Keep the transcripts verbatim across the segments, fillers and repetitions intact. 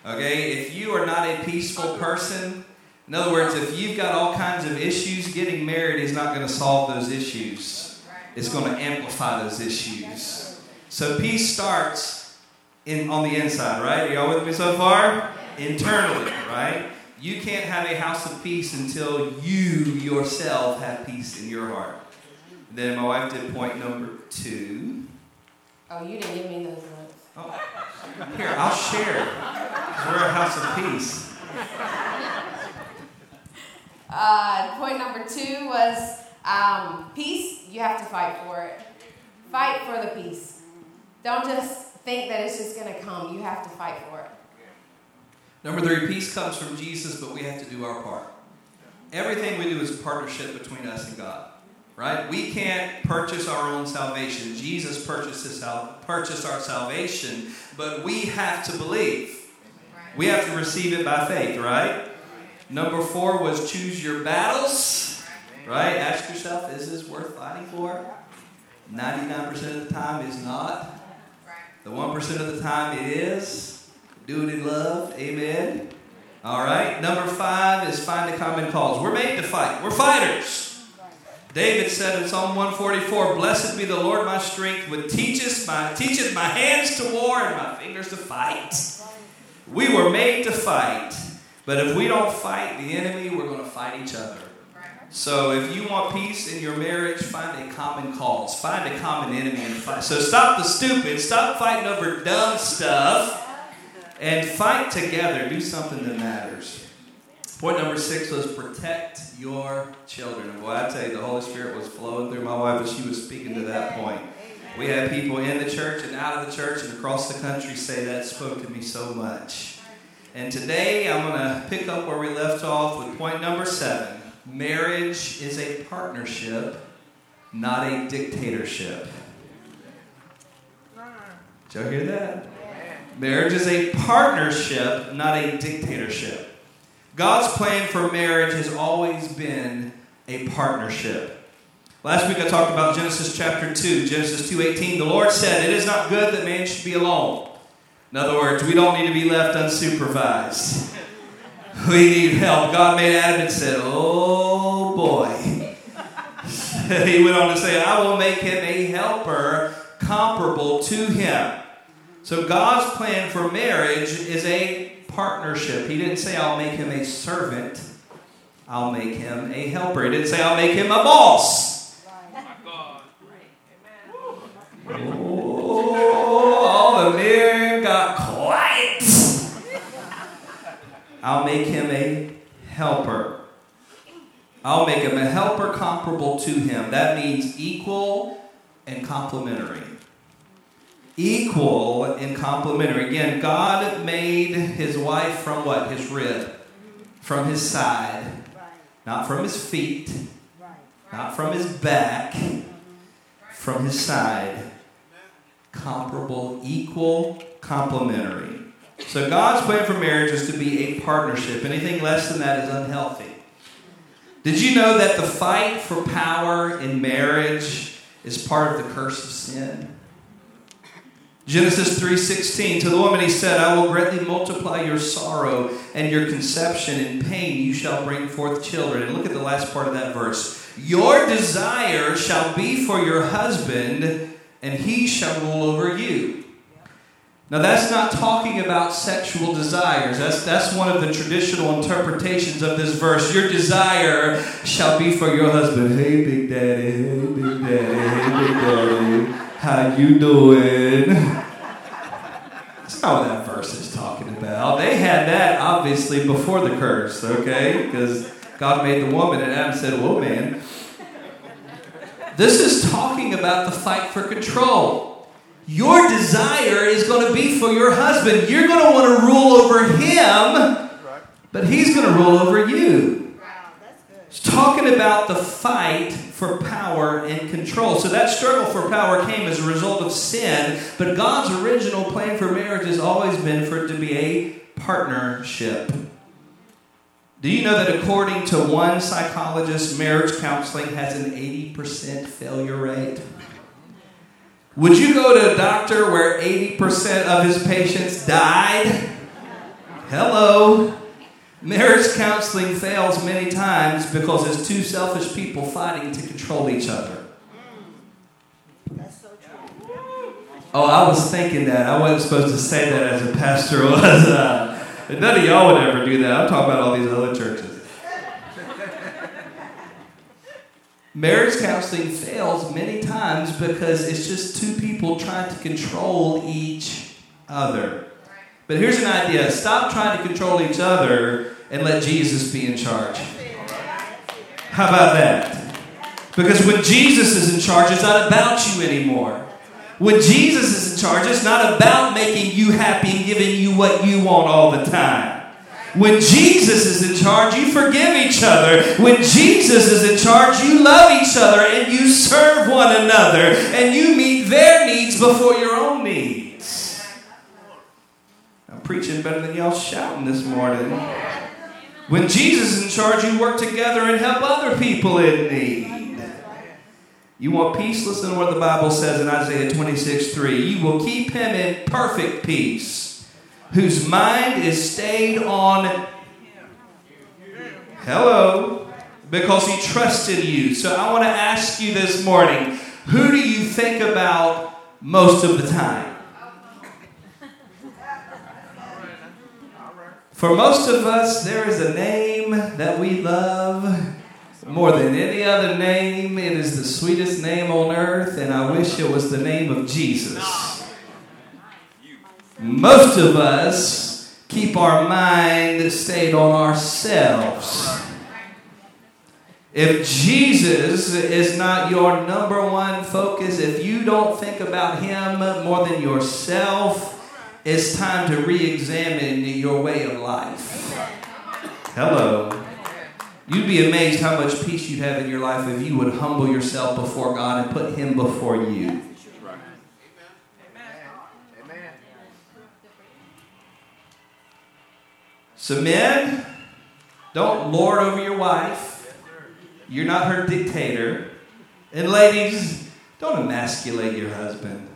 Okay? If you are not a peaceful person, in other words, if you've got all kinds of issues, getting married is not going to solve those issues. It's going to amplify those issues. So peace starts in on the inside, right? Are y'all with me so far? Internally, right? You can't have a house of peace until you yourself have peace in your heart. Then my wife did point number two. Oh, you didn't give me those notes. Oh, here, I'll share. We're a house of peace. Uh, point number two was um, peace. You have to fight for it. Fight for the peace. Don't just think that it's just going to come. You have to fight for it. Number three, peace comes from Jesus, but we have to do our part. Everything we do is a partnership between us and God, right? We can't purchase our own salvation. Jesus purchases purchased our salvation, but we have to believe. We have to receive it by faith, right? Number four was choose your battles, right? Ask yourself, is this worth fighting for? ninety-nine percent of the time is not. The one percent of the time it is. Do it in love. Amen. All right. Number five is find the common cause. We're made to fight. We're fighters. David said in Psalm one forty-four, blessed be the Lord my strength, which teaches my, teaches my hands to war and my fingers to fight. We were made to fight. But if we don't fight the enemy, we're going to fight each other. So if you want peace in your marriage, find a common cause. Find a common enemy and fight. So stop the stupid. Stop fighting over dumb stuff. And fight together. Do something that matters. Point number six was protect your children. And boy, I tell you, the Holy Spirit was flowing through my wife as she was speaking to that point. We had people in the church and out of the church and across the country say that spoke to me so much. And today I'm going to pick up where we left off with point number seven. Marriage is a partnership, not a dictatorship. Did y'all hear that? Marriage is a partnership, not a dictatorship. God's plan for marriage has always been a partnership. Last week I talked about Genesis chapter two, Genesis two eighteen. The Lord said, it is not good that man should be alone. In other words, we don't need to be left unsupervised. We need help. God made Adam and said, oh boy. He went on to say, I will make him a helper comparable to him. So God's plan for marriage is a partnership. He didn't say, I'll make him a servant. I'll make him a helper. He didn't say, I'll make him a boss. Oh, all the men got quiet. I'll make him a helper. I'll make him a helper comparable to him. That means equal and complementary. Equal and complementary. Again, God made his wife from what? His rib. From his side. Not from his feet. Not from his back. From his side. Comparable, equal, complementary. So God's plan for marriage is to be a partnership. Anything less than that is unhealthy. Did you know that the fight for power in marriage is part of the curse of sin? Genesis three sixteen, to the woman he said, I will greatly multiply your sorrow and your conception. In pain you shall bring forth children. And look at the last part of that verse. Your desire shall be for your husband, and he shall rule over you. Now that's not talking about sexual desires. That's, that's one of the traditional interpretations of this verse. Your desire shall be for your husband. Hey, big daddy. Hey, big daddy. Hey, big daddy. How you doing? That's not what that verse is talking about. They had that, obviously, before the curse, okay? Because God made the woman, and Adam said, whoa, man. This is talking about the fight for control. Your desire is going to be for your husband. You're going to want to rule over him, but he's going to rule over you. It's talking about the fight for power and control. So that struggle for power came as a result of sin, but God's original plan for marriage has always been for it to be a partnership. Do you know that according to one psychologist, marriage counseling has an eighty percent failure rate? Would you go to a doctor where eighty percent of his patients died? Hello. Marriage counseling fails many times because it's two selfish people fighting to control each other. Oh, I was thinking that. I wasn't supposed to say that as a pastor was. Uh, none of y'all would ever do that. I'm talking about all these other churches. Marriage counseling fails many times because it's just two people trying to control each other. But here's an idea. Stop trying to control each other and let Jesus be in charge. How about that? Because when Jesus is in charge, it's not about you anymore. When Jesus is in charge, it's not about making you happy and giving you what you want all the time. When Jesus is in charge, you forgive each other. When Jesus is in charge, you love each other and you serve one another and you meet their needs before your own needs. I'm preaching better than y'all shouting this morning. When Jesus is in charge, you work together and help other people in need. You want peace? Listen to what the Bible says in Isaiah twenty-six three. You will keep him in perfect peace, whose mind is stayed on, hello, because he trusted you. So I want to ask you this morning, who do you think about most of the time? For most of us, there is a name that we love more than any other name. It is the sweetest name on earth, and I wish it was the name of Jesus. Most of us keep our mind stayed on ourselves. If Jesus is not your number one focus, if you don't think about him more than yourself, it's time to re-examine your way of life. Hello. You'd be amazed how much peace you'd have in your life if you would humble yourself before God and put him before you. So men, don't lord over your wife. You're not her dictator. And ladies, don't emasculate your husband.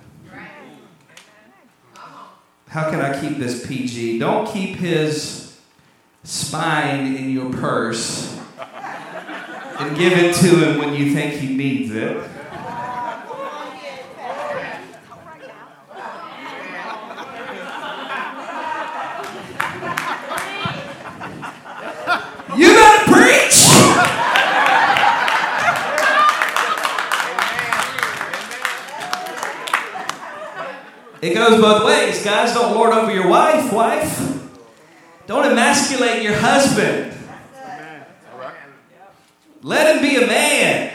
How can I keep this P G? Don't keep his spine in your purse and give it to him when you think he needs it. You gotta preach! It goes both ways. Guys, don't lord over your wife, wife. Don't emasculate your husband. Let him be a man.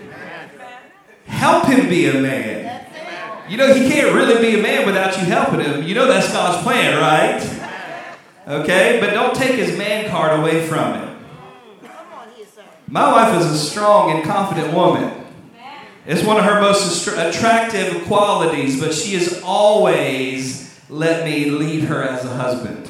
Help him be a man. You know, he can't really be a man without you helping him. You know that's God's plan, right? Okay? But don't take his man card away from him. My wife is a strong and confident woman. It's one of her most attractive qualities, but she has always let me lead her as a husband.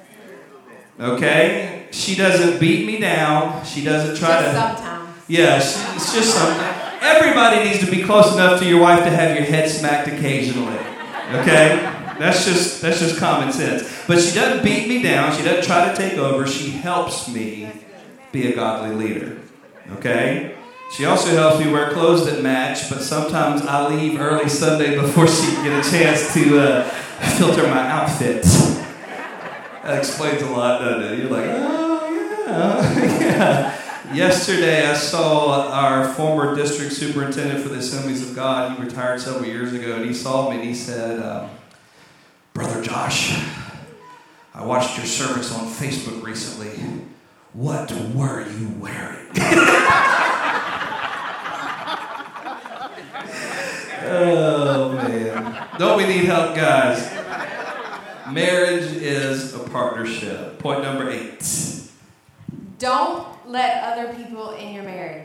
Okay? She doesn't beat me down. She doesn't try just to... sometimes. Yeah, she, it's just something. Everybody needs to be close enough to your wife to have your head smacked occasionally. Okay? That's just that's just common sense. But she doesn't beat me down. She doesn't try to take over. She helps me be a godly leader. Okay? She also helps me wear clothes that match, but sometimes I leave early Sunday before she can get a chance to uh, filter my outfit. That explains a lot, doesn't it? You're like, oh, yeah. yeah. Yesterday, I saw our former district superintendent for the Assemblies of God. He retired several years ago, and he saw me and he said, um, Brother Josh, I watched your service on Facebook recently. What were you wearing? Oh, man. Don't we need help, guys? Marriage is a partnership. Point number eight. Don't let other people in your marriage.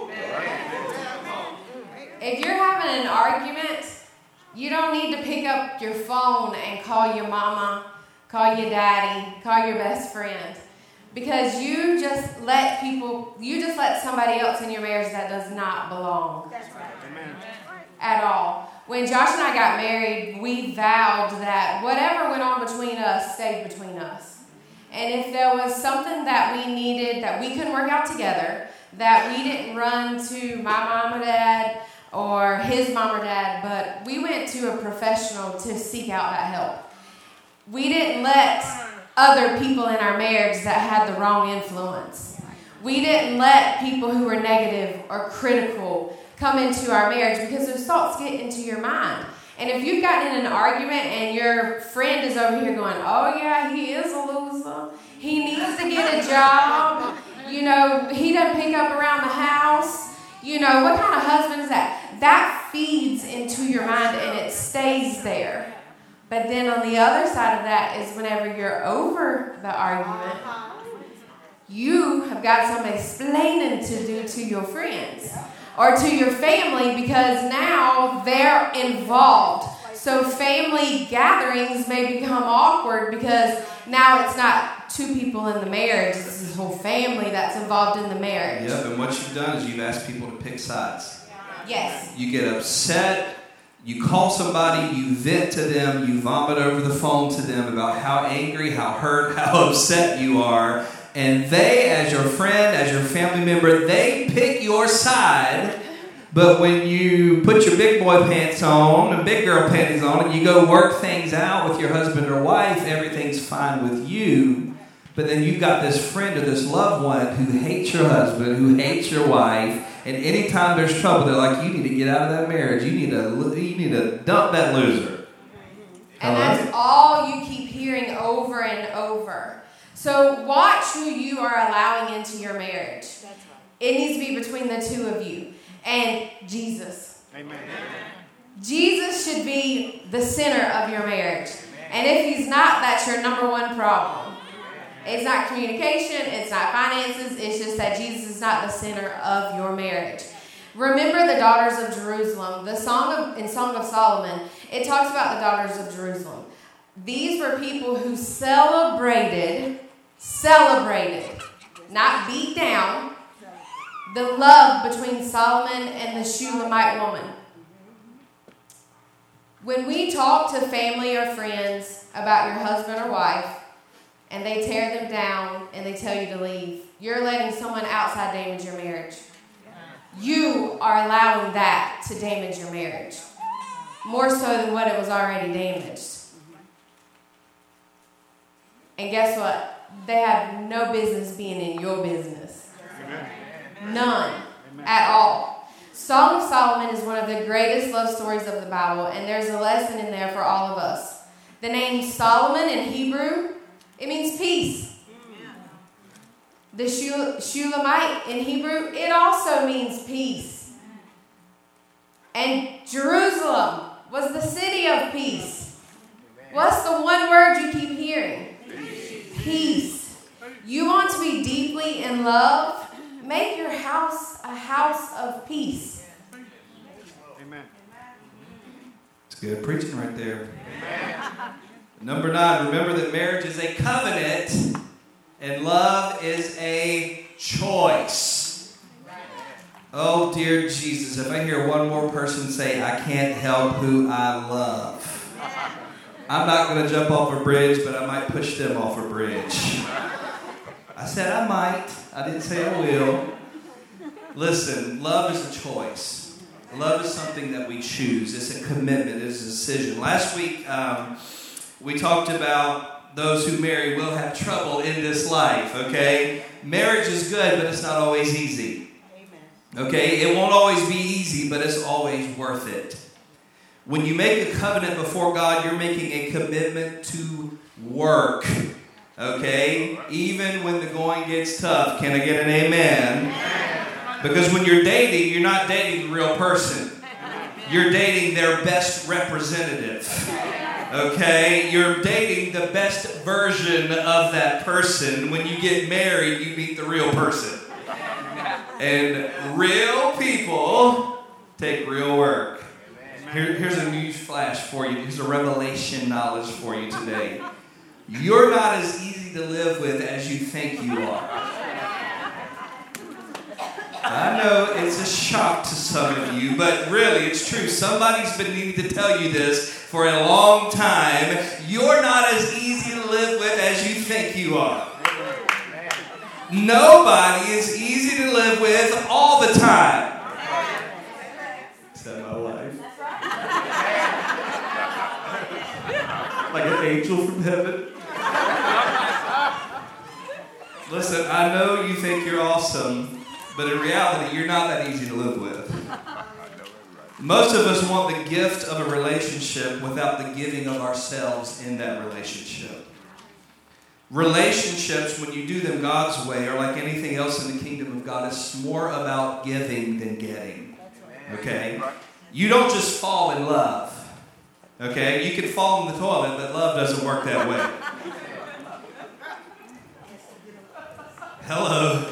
If you're having an argument, you don't need to pick up your phone and call your mama, call your daddy, call your best friend. Because you just let people, you just let somebody else in your marriage that does not belong. That's right. Amen. At all. When Josh and I got married, we vowed that whatever went on between us stayed between us. And if there was something that we needed, that we couldn't work out together, that we didn't run to my mom or dad or his mom or dad, but we went to a professional to seek out that help. We didn't let other people in our marriage that had the wrong influence. We didn't let people who were negative or critical come into our marriage, because those thoughts get into your mind. And if you've gotten in an argument and your friend is over here going, oh yeah, he is a loser, he needs to get a job, you know, he doesn't pick up around the house, you know, what kind of husband is that? That feeds into your mind and it stays there. But then on the other side of that is whenever you're over the argument, you have got some explaining to do to your friends or to your family, because now they're involved. So family gatherings may become awkward because now it's not two people in the marriage, it's this whole family that's involved in the marriage. Yep, and what you've done is you've asked people to pick sides. Yes. You get upset, you call somebody, you vent to them, you vomit over the phone to them about how angry, how hurt, how upset you are. And they, as your friend, as your family member, they pick your side. But when you put your big boy pants on and big girl panties on and you go work things out with your husband or wife, everything's fine with you. But then you've got this friend or this loved one who hates your husband, who hates your wife, and anytime there's trouble, they're like, you need to get out of that marriage. You need to, you need to dump that loser. And that's all you keep hearing over and over. So watch who you are allowing into your marriage. It needs to be between the two of you and Jesus. Amen. Jesus should be the center of your marriage. And if he's not, that's your number one problem. It's not communication, it's not finances, it's just that Jesus is not the center of your marriage. Remember the daughters of Jerusalem. The song of, in Song of Solomon, it talks about the daughters of Jerusalem. These were people who celebrated, celebrated, not beat down, the love between Solomon and the Shulamite woman. When we talk to family or friends about your husband or wife, and they tear them down and they tell you to leave, you're letting someone outside damage your marriage. You are allowing that to damage your marriage, more so than what it was already damaged. And guess what? They have no business being in your business. None at all. Song of Solomon is one of the greatest love stories of the Bible, and there's a lesson in there for all of us. The name Solomon in Hebrew, it means peace. The Shulamite in Hebrew, it also means peace. And Jerusalem was the city of peace. What's the one word you keep hearing? Peace. You want to be deeply in love? Make your house a house of peace. Amen. It's good preaching right there. Number nine, remember that marriage is a covenant and love is a choice. Oh, dear Jesus, if I hear one more person say, I can't help who I love, I'm not going to jump off a bridge, but I might push them off a bridge. I said I might. I didn't say I will. Listen, love is a choice. Love is something that we choose. It's a commitment. It's a decision. Last week, um, we talked about those who marry will have trouble in this life, okay? Marriage is good, but it's not always easy. Okay? It won't always be easy, but it's always worth it. When you make a covenant before God, you're making a commitment to work. Okay? Even when the going gets tough. Can I get an amen? Because when you're dating, you're not dating the real person. You're dating their best representative. Okay? You're dating the best version of that person. When you get married, you meet the real person. And real people take real work. Here, here's a news flash for you. Here's a revelation knowledge for you today. You're not as easy to live with as you think you are. I know it's a shock to some of you, but really it's true. Somebody's been needing to tell you this for a long time. You're not as easy to live with as you think you are. Nobody is easy to live with all the time. Is that my wife? Like an angel from heaven. Listen, I know you think you're awesome, but in reality, you're not that easy to live with. Most of us want the gift of a relationship without the giving of ourselves in that relationship. Relationships, when you do them God's way, are like anything else in the kingdom of God. It's more about giving than getting. Okay? You don't just fall in love. Okay? You can fall in the toilet, but love doesn't work that way. Hello.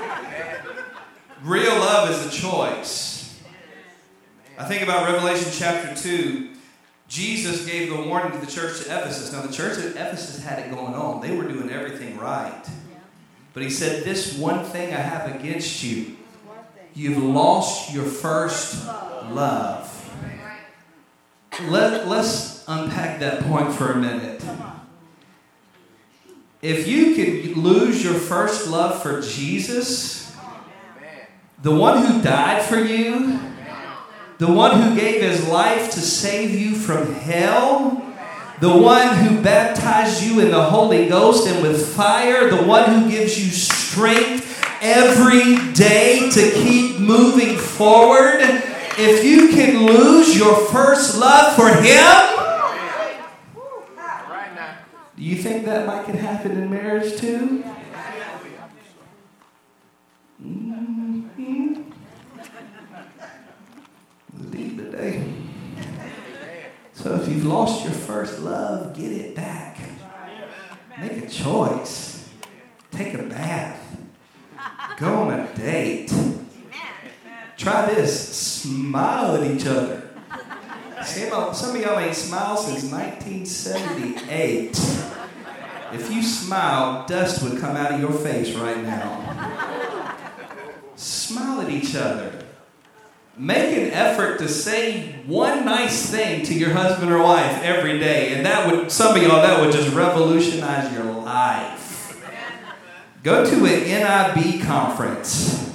Real love is a choice. I think about Revelation chapter two. Jesus gave the warning to the church at Ephesus. Now, the church at Ephesus had it going on. They were doing everything right. But he said, this one thing I have against you. You've lost your first love. Let, let's unpack that point for a minute. If you can lose your first love for Jesus, the one who died for you, the one who gave his life to save you from hell, the one who baptized you in the Holy Ghost and with fire, the one who gives you strength every day to keep moving forward, if you can lose your first love for him, do you think that might can happen in marriage too? Mm-hmm. Deep today. So if you've lost your first love, get it back. Make a choice. Take a bath. Go on a date. Try this. Smile at each other. Some of y'all ain't smiled since nineteen seventy-eight. If you smile, dust would come out of your face right now. Smile at each other. Make an effort to say one nice thing to your husband or wife every day, and that would, some of y'all, that would just revolutionize your life. Go to an N I B conference.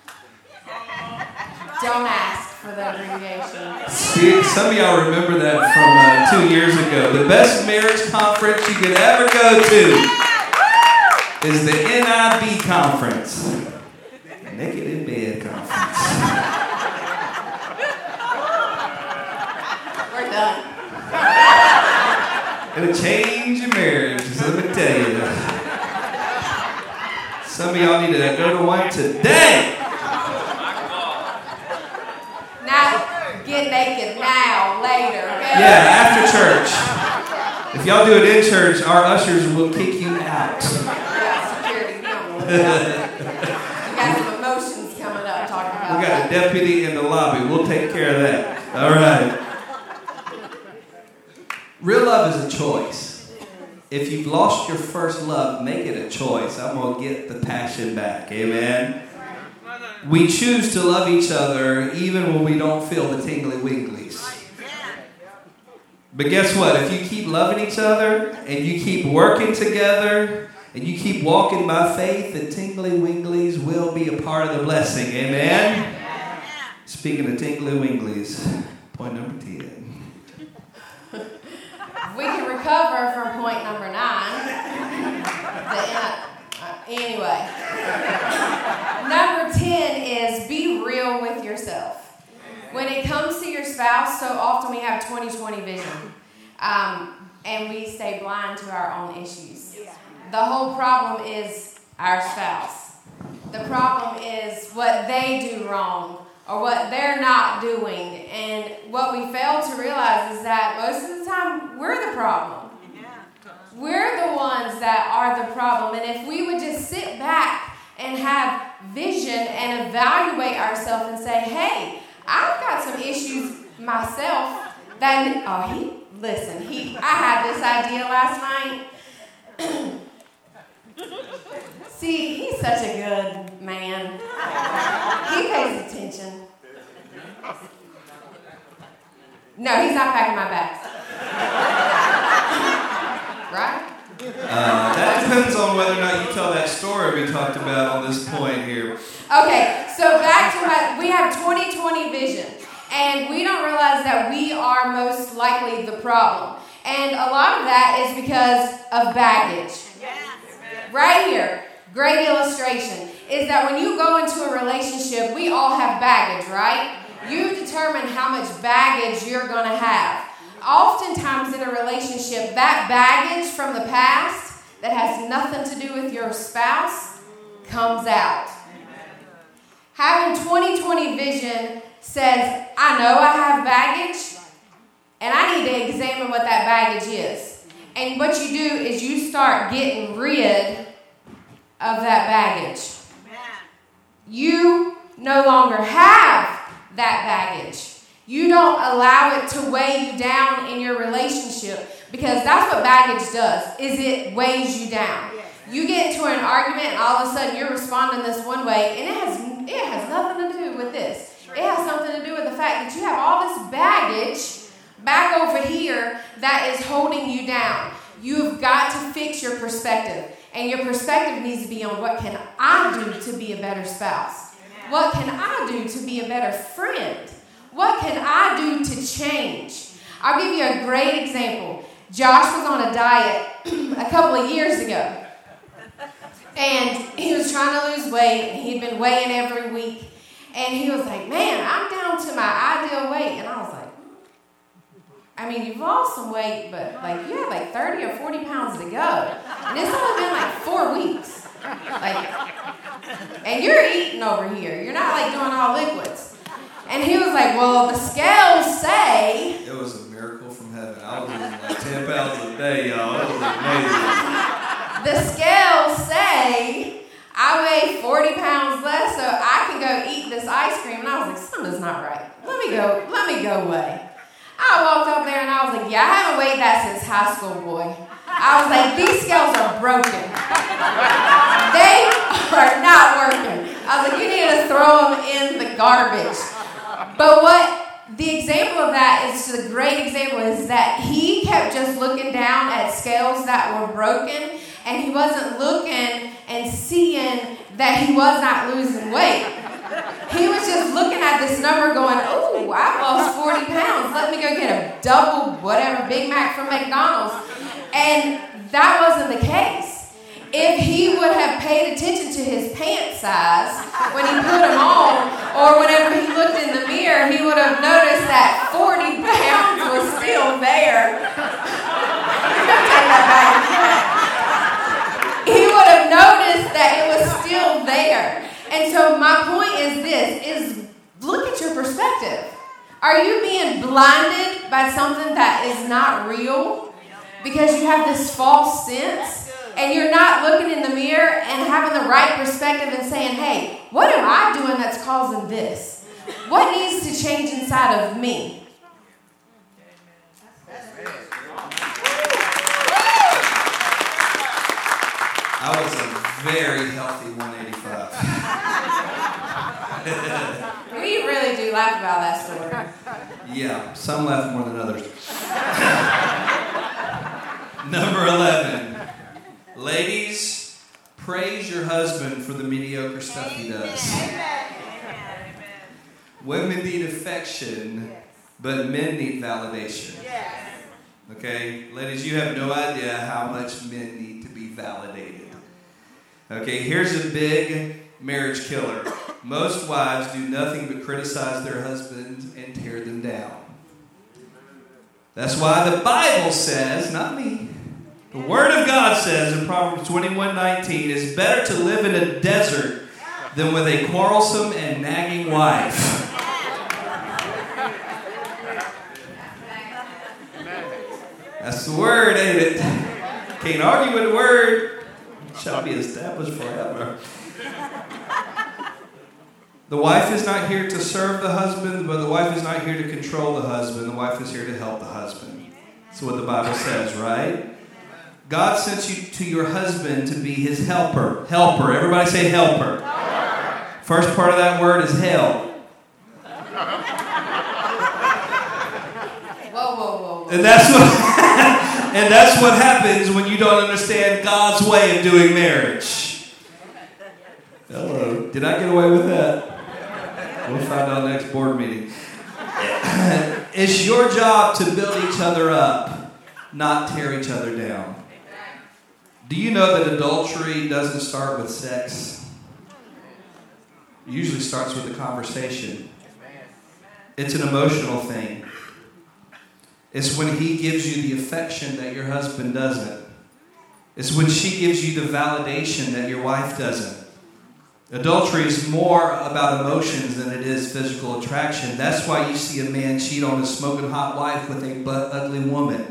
Don't ask for the abbreviation. See, some of y'all remember that from uh, two years ago. The best marriage conference you could ever go to is the N I B conference. Naked in Bed conference. We're done. It'll change your marriage, let me tell you. Some of y'all need to go to one today. Get naked now, later, okay? Yeah, after church. If y'all do it in church, our ushers will kick you out. Yeah, security. We don't want that. We got some emotions coming up talking about We got that. a deputy in the lobby. We'll take care of that. All right. Real love is a choice. If you've lost your first love, make it a choice. I'm going to get the passion back. Amen. We choose to love each other even when we don't feel the tingly winglies. But guess what? If you keep loving each other and you keep working together and you keep walking by faith, the tingly winglies will be a part of the blessing. Amen? Speaking of tingly winglies, point number ten. We can recover from point number nine. The, uh, anyway. Number ten is be real with yourself. When it comes to your spouse, so often we have twenty twenty vision. Um, and we stay blind to our own issues. The whole problem is our spouse. The problem is what they do wrong or what they're not doing. And what we fail to realize is that most of the time we're the problem. We're the ones that are the problem. And if we would just sit back and have vision and evaluate ourselves and say, hey, I've got some issues myself that, oh, he, listen, he, I had this idea last night. See, he's such a good man. He pays attention. No, he's not packing my bags. Right? Uh, that depends on whether or not you tell that story we talked about on this point here. Okay, so back to my, we have twenty twenty vision, and we don't realize that we are most likely the problem. And a lot of that is because of baggage. Right here, great illustration, is that when you go into a relationship, we all have baggage, right? You determine how much baggage you're going to have. Oftentimes in a relationship, that baggage from the past that has nothing to do with your spouse comes out. Having twenty twenty vision says, I know I have baggage, and I need to examine what that baggage is. And what you do is you start getting rid of that baggage. You no longer have that baggage. You don't allow it to weigh you down in your relationship, because that's what baggage does, is it weighs you down. You get into an argument and all of a sudden you're responding this one way, and it has it has nothing to do with this. It has something to do with the fact that you have all this baggage back over here that is holding you down. You've got to fix your perspective. And your perspective needs to be on, what can I do to be a better spouse? What can I do to be a better friend? What can I do to change? I'll give you a great example. Josh was on a diet a couple of years ago. And he was trying to lose weight. And he'd been weighing every week. And he was like, man, I'm down to my ideal weight. And I was like, I mean, you've lost some weight, but like you have like thirty or forty pounds to go. And it's only been like four weeks. Like, and you're eating over here. You're not like doing all liquids. And he was like, well, the scales say. It was a miracle from heaven. I was eating like ten pounds a day, y'all. It was amazing. The scales say I weigh forty pounds less, so I can go eat this ice cream. And I was like, something's not right. Let me go, let me go weigh. I walked up there and I was like, yeah, I haven't weighed that since high school, boy. I was like, these scales are broken. They are not working. I was like, you need to throw them in the garbage. But what the example of that is, the great example is that he kept just looking down at scales that were broken, and he wasn't looking and seeing that he was not losing weight. He was just looking at this number going, oh, I lost forty pounds. Let me go get a double whatever Big Mac from McDonald's. And that wasn't the case. If he would have paid attention to his pant size when he put them on, or whenever he looked in the mirror, he would have noticed that forty pounds was still there. He would have noticed that it was still there. And so my point is this, is look at your perspective. Are you being blinded by something that is not real because you have this false sense, and you're not looking in the mirror and having the right perspective and saying, hey, what am I doing that's causing this? What needs to change inside of me? I was a very healthy one eighty-five. We really do laugh about that story. Yeah, some laugh more than others. Number eleven. Ladies, praise your husband for the mediocre stuff he does. Women need affection, but men need validation. Okay? Ladies, you have no idea how much men need to be validated. Okay, here's a big marriage killer. Most wives do nothing but criticize their husbands and tear them down. That's why the Bible says, not me, the Word of God says in Proverbs twenty-one nineteen, it's better to live in a desert than with a quarrelsome and nagging wife. That's the Word, ain't it? Can't argue with the Word. Shall be established forever. The wife is not here to serve the husband, but the wife is not here to control the husband. The wife is here to help the husband. That's what the Bible says, right? God sent you to your husband to be his helper. Helper. Everybody say helper. Helper. First part of that word is hell. Whoa, whoa, whoa. And that's what And that's what happens when you don't understand God's way of doing marriage. Hello. Did I get away with that? We'll find out next board meeting. It's your job to build each other up, not tear each other down. Do you know that adultery doesn't start with sex? It usually starts with a conversation. It's an emotional thing. It's when he gives you the affection that your husband doesn't. It's when she gives you the validation that your wife doesn't. Adultery is more about emotions than it is physical attraction. That's why you see a man cheat on his smoking hot wife with a butt ugly woman.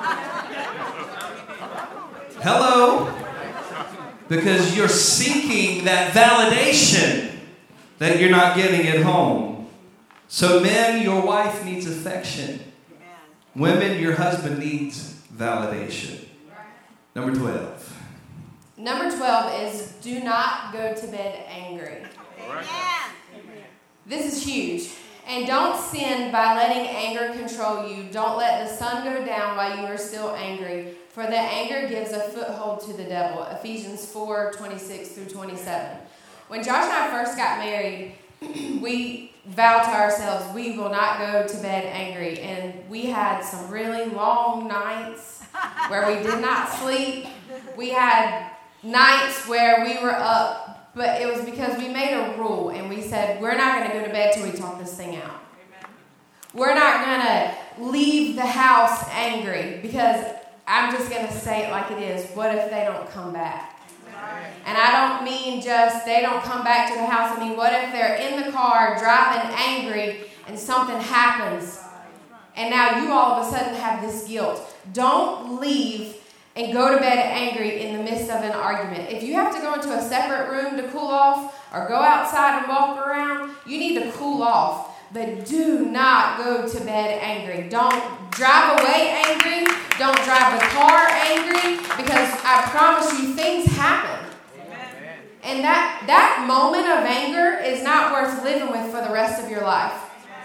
Hello? Because you're seeking that validation that you're not getting at home. So men, your wife needs affection. Women, your husband needs validation. Number twelve. Number twelve is do not go to bed angry. Amen. This is huge. And don't sin by letting anger control you. Don't let the sun go down while you are still angry, for the anger gives a foothold to the devil. Ephesians four, twenty-six through twenty-seven. When Josh and I first got married, we vowed to ourselves we will not go to bed angry. And we had some really long nights where we did not sleep. We had nights where we were up, but it was because we made a rule and we said we're not going to go to bed till we talk this thing out. We're not going to leave the house angry, because I'm just going to say it like it is. What if they don't come back? And I don't mean just they don't come back to the house. I mean, what if they're in the car driving angry and something happens and now you all of a sudden have this guilt? Don't leave and go to bed angry in the midst of an argument. If you have to go into a separate room to cool off or go outside and walk around, you need to cool off. But do not go to bed angry. Don't drive away angry. Don't drive the car angry, because I promise you things happen. Amen. And that, that moment of anger is not worth living with for the rest of your life.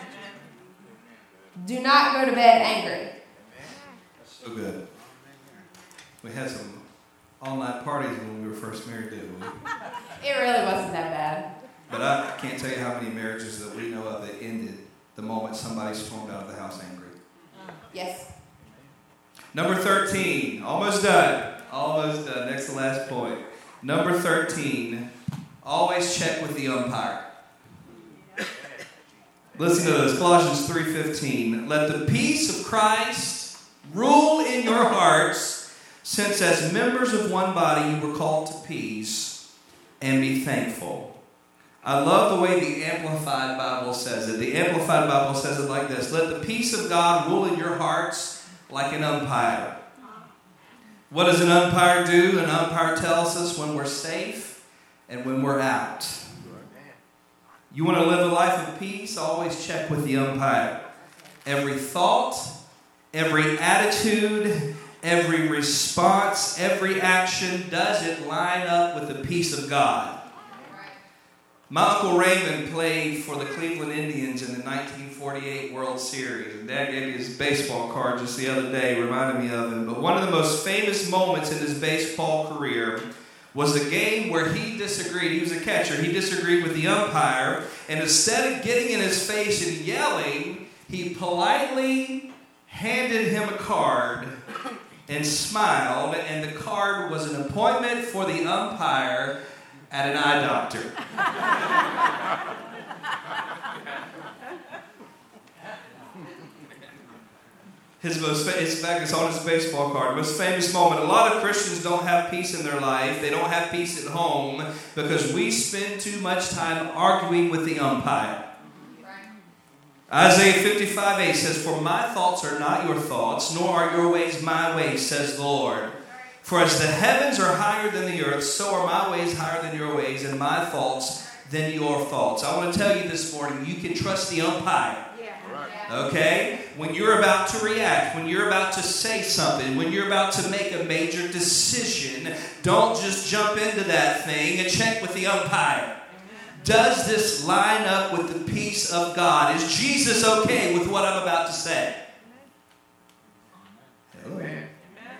Do not go to bed angry. That's so good. We had some all-night parties when we were first married, didn't we? It really wasn't that bad. But I can't tell you how many marriages that we know of that ended the moment somebody stormed out of the house angry. Yes. Number thirteen. Almost done. Almost done. Next to last point. Number thirteen. Always check with the umpire. Listen to this. Colossians three fifteen. Let the peace of Christ rule in your hearts, since as members of one body you were called to peace, and be thankful. I love the way the Amplified Bible says it. The Amplified Bible says it like this. Let the peace of God rule in your hearts like an umpire. What does an umpire do? An umpire tells us when we're safe and when we're out. You want to live a life of peace? Always check with the umpire. Every thought, every attitude, every response, every action, does it line up with the peace of God? My Uncle Raymond played for the Cleveland Indians in the nineteen forty-eight World Series. And Dad gave me his baseball card just the other day, reminded me of him. But one of the most famous moments in his baseball career was a game where he disagreed. He was a catcher. He disagreed with the umpire. And instead of getting in his face and yelling, he politely handed him a card and smiled. And the card was an appointment for the umpire at an eye doctor. His most, fa- in fact, it's on his baseball card. Most famous moment. A lot of Christians don't have peace in their life. They don't have peace at home because we spend too much time arguing with the umpire. Isaiah fifty-five eight says, "For my thoughts are not your thoughts, nor are your ways my ways, says the Lord. For as the heavens are higher than the earth, so are my ways higher than your ways, and my thoughts than your thoughts." I want to tell you this morning, you can trust the umpire. Okay? When you're about to react, when you're about to say something, when you're about to make a major decision, don't just jump into that thing and check with the umpire. Does this line up with the peace of God? Is Jesus okay with what I'm about to say? Hello.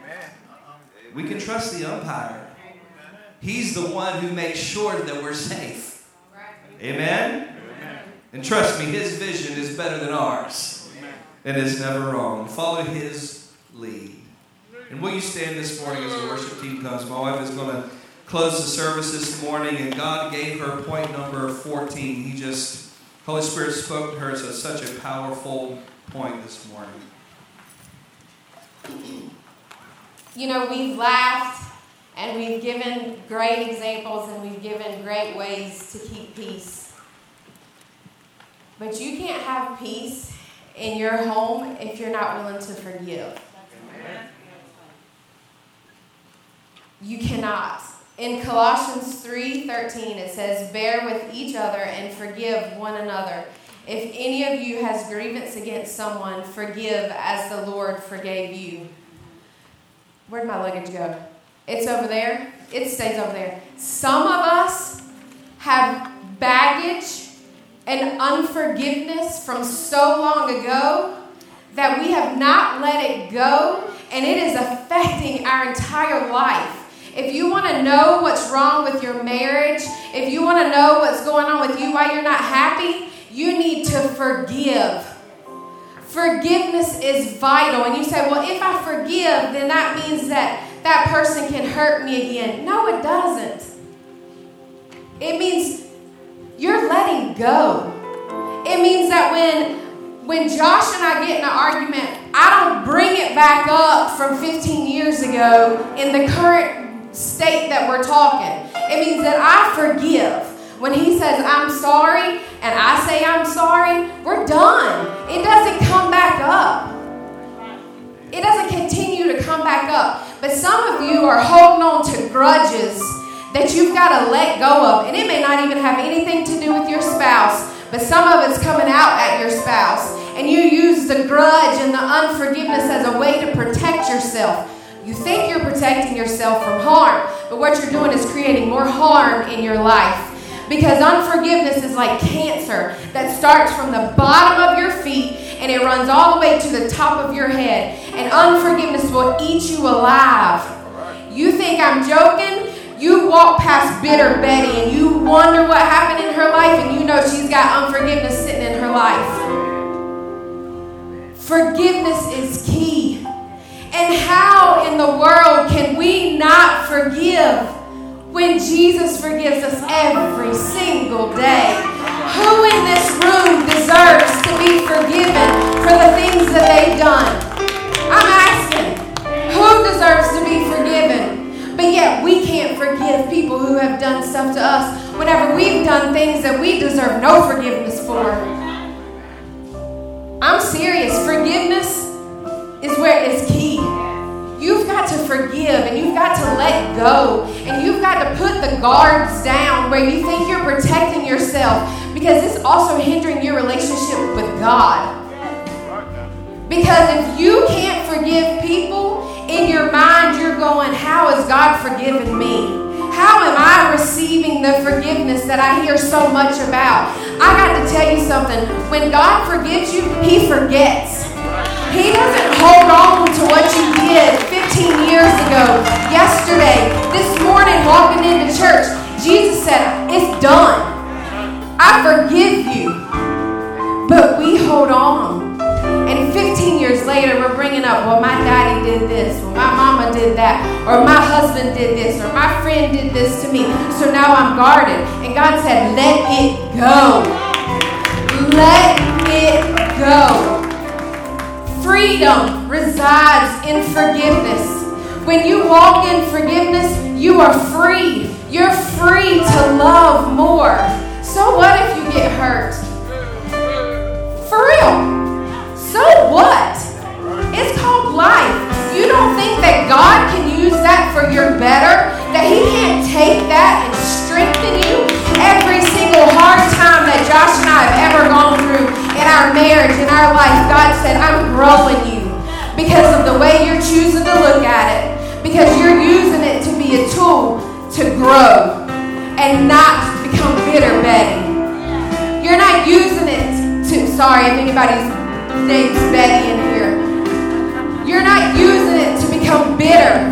We can trust the umpire. He's the one who makes sure that we're safe. Amen? And trust me, his vision is better than ours. And it's never wrong. Follow his lead. And will you stand this morning as the worship team comes? My wife is going to close the service this morning, and God gave her point number fourteen. He just, Holy Spirit spoke to her at such a powerful point this morning. You know, we've laughed and we've given great examples and we've given great ways to keep peace. But you can't have peace in your home if you're not willing to forgive. You cannot. In Colossians three thirteen, it says, "Bear with each other and forgive one another. If any of you has grievance against someone, forgive as the Lord forgave you." Where'd my luggage go? It's over there. It stays over there. Some of us have baggage and unforgiveness from so long ago that we have not let it go, and it is affecting our entire life. If you want to know what's wrong with your marriage, if you want to know what's going on with you, why you're not happy, you need to forgive. Forgiveness is vital. And you say, well, if I forgive, then that means that that person can hurt me again. No, it doesn't. It means you're letting go. It means that when, when Josh and I get in an argument, I don't bring it back up from fifteen years ago in the current state that we're talking. It means that I forgive. When he says, I'm sorry, and I say I'm sorry, we're done. It doesn't come back up. It doesn't continue to come back up. But some of you are holding on to grudges that you've got to let go of. And it may not even have anything to do with your spouse, but some of it's coming out at your spouse. And you use the grudge and the unforgiveness as a way to protect yourself. You think you're protecting yourself from harm, but what you're doing is creating more harm in your life. Because unforgiveness is like cancer that starts from the bottom of your feet and it runs all the way to the top of your head. And unforgiveness will eat you alive. You think I'm joking? You walk past bitter Betty and you wonder what happened in her life, and you know she's got unforgiveness sitting in her life. Forgiveness is key. And how in the world can we not forgive when Jesus forgives us every single day? Who in this room deserves to be forgiven for the things that they've done? I'm asking, who deserves to be forgiven? But yet we can't forgive people who have done stuff to us whenever we've done things that we deserve no forgiveness for. I'm serious. Forgiveness is where it's key. You've got to forgive, and you've got to let go, and you've got to put the guards down where you think you're protecting yourself, because it's also hindering your relationship with God. Because if you can't forgive people, in your mind you're going, how has God forgiven me? How am I receiving the forgiveness that I hear so much about? I got to tell you something. When God forgives you, He forgets. He doesn't hold on to what you did fifteen years ago, yesterday, this morning walking into church. Jesus said, it's done. I forgive you. But we hold on. And fifteen years later, we're bringing up, well, my daddy did this, or my mama did that, or my husband did this, or my friend did this to me. So now I'm guarded. And God said, let it go. Let it go. Freedom resides in forgiveness. When you walk in forgiveness, you are free. You're free to love more. So what if you get hurt? For real. So what? It's called life. You don't think that God can use that for your better? That He can't take that and strengthen you? Every single hard time that Josh and I have ever gone through in our marriage, in our life, God said, I'm growing you because of the way you're choosing to look at it, because you're using it to be a tool to grow and not become bitter Betty. You're not using it to, sorry if anybody's name's Betty in here. You're not using it to become bitter.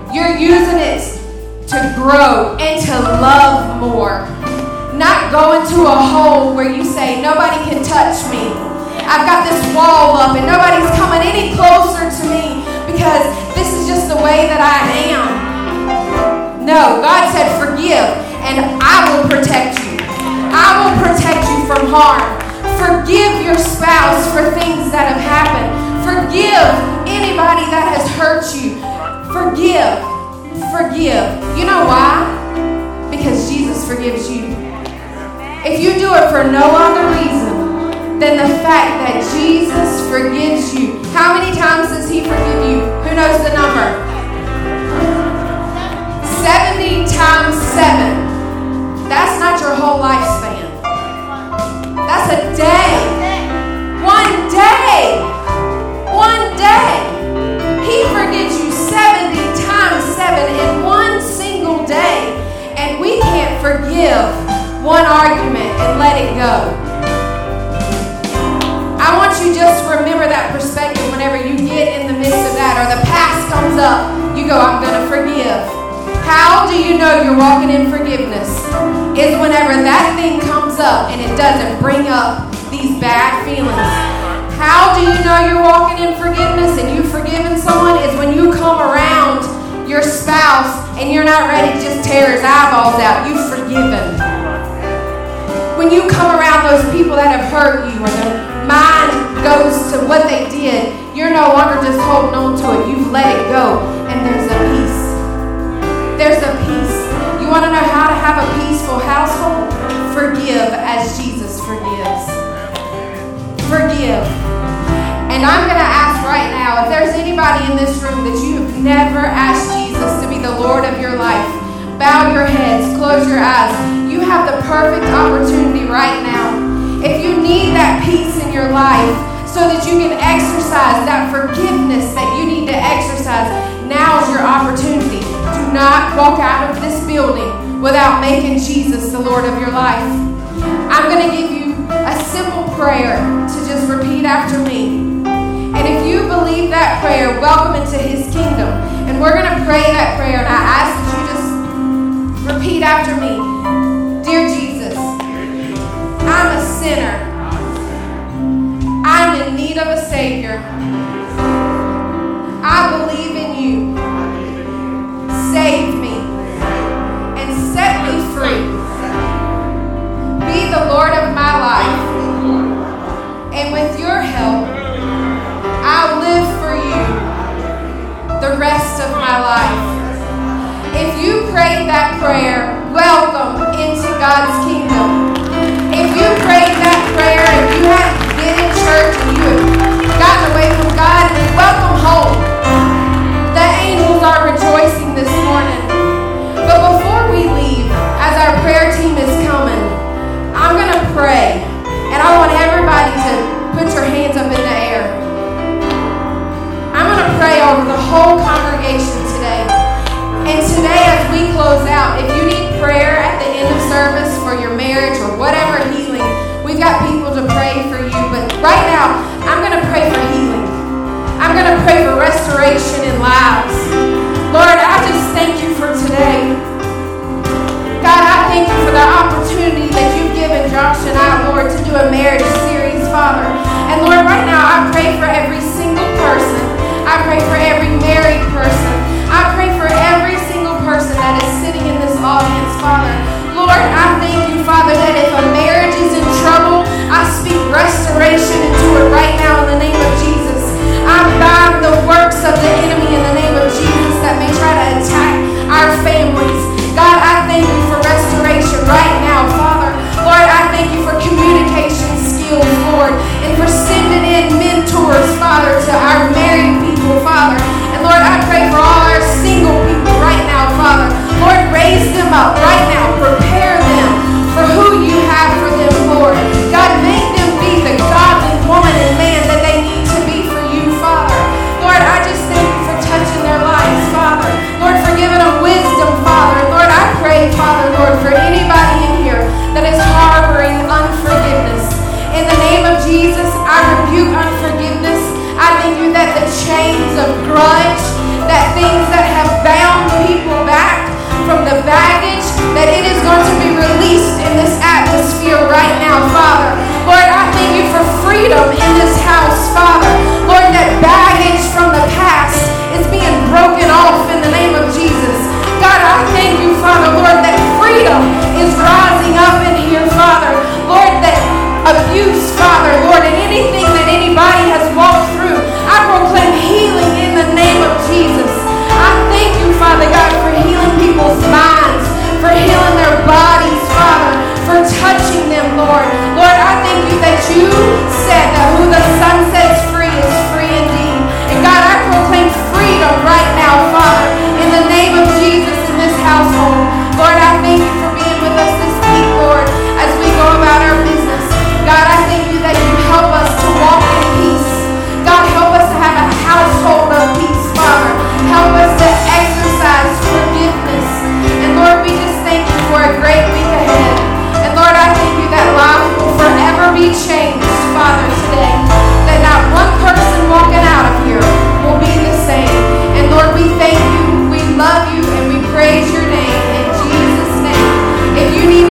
You're using it to grow and to love more. Not go into a hole where you say, nobody can touch me. I've got this wall up and nobody's coming any closer to me because this is just the way that I am. No, God said forgive and I will protect you. I will protect you from harm. Forgive your spouse for things that have happened. Forgive anybody that has hurt you. Forgive. Forgive. You know why? Because Jesus forgives you. If you do it for no other reason than the fact that Jesus forgives you. How many times does he forgive you? Who knows the number? seventy times seven. That's not your whole lifespan. That's a day. One day. One day. He forgives you seventy times seven in one single day. And we can't forgive one argument and let it go. I want you just to remember that perspective whenever you get in the midst of that or the past comes up. You go, I'm going to forgive. How do you know you're walking in forgiveness? Is whenever that thing comes up and it doesn't bring up these bad feelings. How do you know you're walking in forgiveness and you've forgiven someone? Is when you come around your spouse and you're not ready to just tear his eyeballs out. You've forgiven. When you come around those people that have hurt you or their mind goes to what they did, you're no longer just holding on to it. You've let it go and there's a peace. There's a peace. You want to know how to have a peaceful household? Forgive as Jesus forgives. Forgive. And I'm going to ask right now, if there's anybody in this room that you have never asked Jesus to be the Lord of your life, bow your heads, close your eyes. You have the perfect opportunity right now. If you need that peace in your life so that you can exercise that forgiveness that you need to exercise, now is your opportunity. Do not walk out of this building without making Jesus the Lord of your life. I'm going to give you a simple prayer to just repeat after me. And if you believe that prayer, welcome into his kingdom. And we're going to pray that prayer. And I ask that you just repeat after me. Dear Jesus, I'm a sinner. I'm in need of a Savior. I believe in you. Save me and set me free. Be the Lord of my life. And with your help, I'll live for you the rest of my life. If you prayed that prayer, welcome into God's kingdom. If you prayed that prayer and you haven't been in church and you have gotten away from God, welcome home. The angels are rejoicing this morning. But before we leave, as our prayer team is coming, I'm going to pray. And I want everybody to put your hands up in the air. I'm going to pray over the whole congregation today. And today as we close out, if you need prayer at the end of service for your marriage or whatever healing, we've got people to pray for you. But right now, I'm going to pray for healing. I'm going to pray for restoration in lives. Lord, I just thank you for today. God, I thank you for the opportunity that you've given Josh and I, Lord, to do a marriage series, Father. And Lord, right now, I pray for every single person. I pray for every